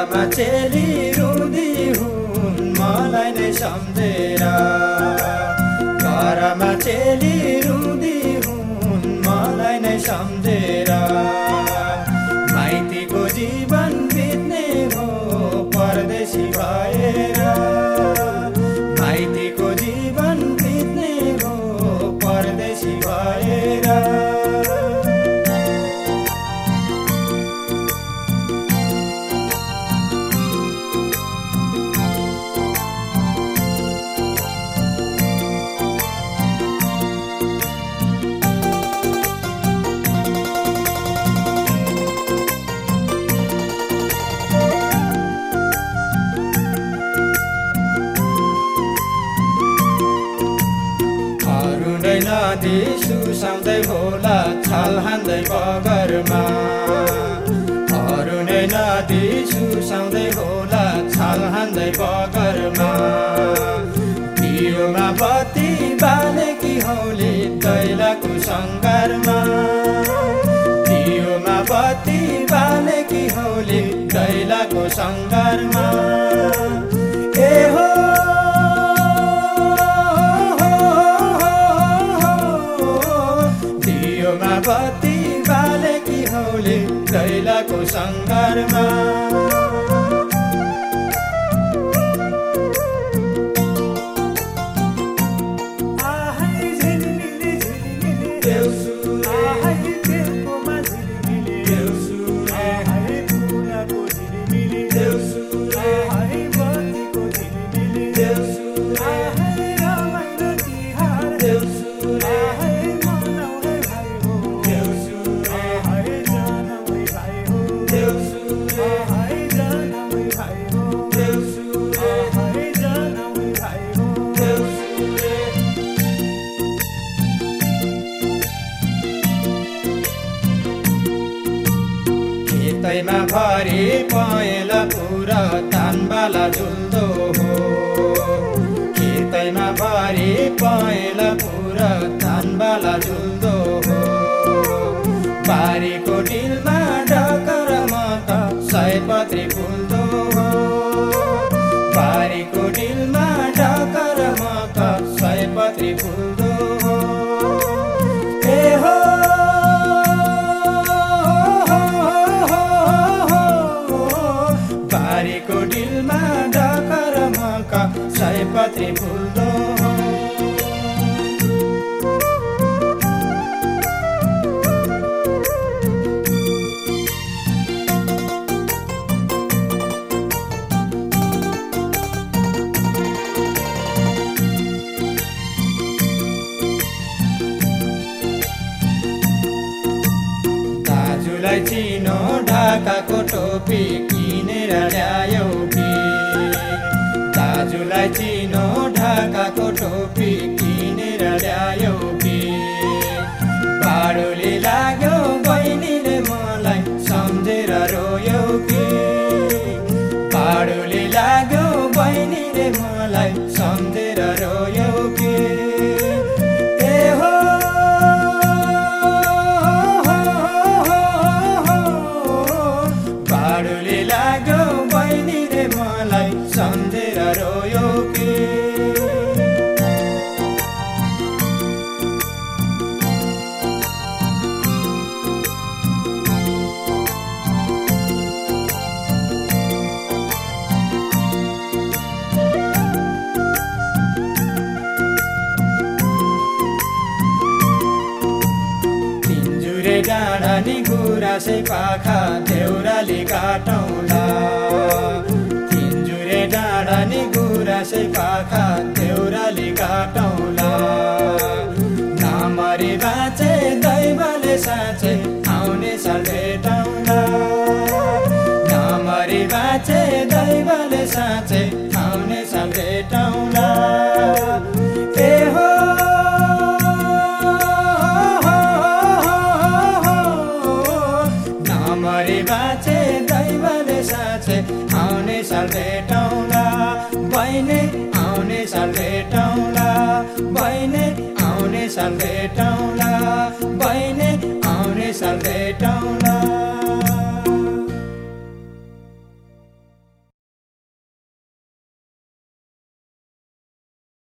घरमा चेली रुँदी हुन् मलाई नै सम्झेर घरमा चेली रुँदी हुन् मलाई नै सम्झेर माइतीको जीवन बित्ने भो परदेशी भएर माइतीको जीवन बित्ने भो परदेशी भएर नदी सुसाउँदै होला छाल हान्दै बगरमा अरू नै नदी सुसाउँदै होला छाल हान्दै बगरमा दियोमा बत्ती बालेकी हौली दैलाको सङ्घारमा दियोमा बत्ती बालेकी हौली दैलाको सङ्घारमा ए हो बत्ती बालेकी हौली दैलाको सङ्घारमा खेतैमा भरि पहेँला पुरा धानबाला झुल्दो हो खेतैमा भरि पहेँला पुरा धानबाला झुल्दो हो बारीको डिलमा ढकर म त सयपत्री फुल्दो हो बारीको डिलमा ढकर म त सयपत्री फुल्दो हो ए हो बारीको डिलमा ढकर मका सयपत्री फुल्दो हो दाजुलाई चिनो ढाकाको टोपी किनेर ल्यायौ कि दाजुलाई चिनो ढाकाको टोपी किनेर ल्यायौ कि बाडुली लाग्यो बहिनीले मलाई सम्झेर रोयौ कि बाडुली लाग्यो बहिनीले मलाई सम्झेर रोयौ कि ए हो बाडुली लाग्यो बहिनीले मलाई सम्झेर रोयो कि तिनजुरे डाँडा नि गुराँसै पाखा देउराली काटौँला तिनजुरे डाँडा नि गुराँसै पाखा देउराली काटौँला नमरी बाँचे दैवले साँचे आउने साल भेटौँला नमरी बाँचे दैवले साँचे आउने साल भेटौँला ए हो नमरी बाँचे दैवले साँचे आउने साल भेटौँला बहिनी आउने साल भेटौँला बहिनी आउने साल भेटौँला बहिनी आउने साल भेटौँला